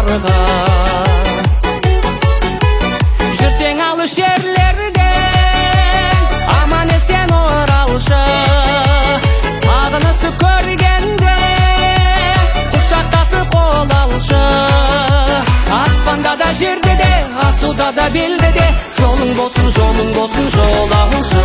сапарға. Жүрсең алыс жерлерде аман есен оралшы, сағынысып көргенде құшақтасып қол алшы. Аспанда да жерде де, асуда да белде де, жолың болсын жол алшы.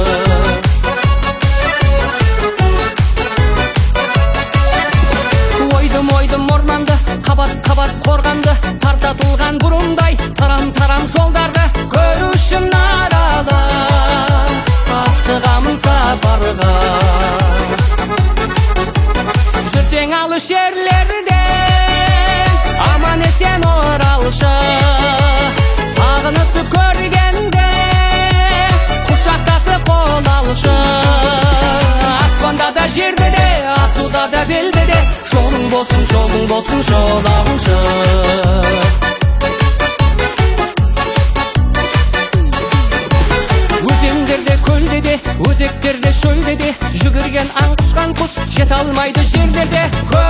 Ойдым орманды, қабат қорғанды, тартатылған бұрымдай тарам жолдарды көру үшін аралы асығамын сапарға. Жүрсең алыс жерлерде аман есен оралшы, сағынысып көргенде құшақтасып қол алшы. Аспанда да жерде де, асуда да белде де, жолың болсын жол алшы. Өзендерде көлде де, өзектерде шөлде де, жүгірген аң құшқан құс жете алмайды жерлерде.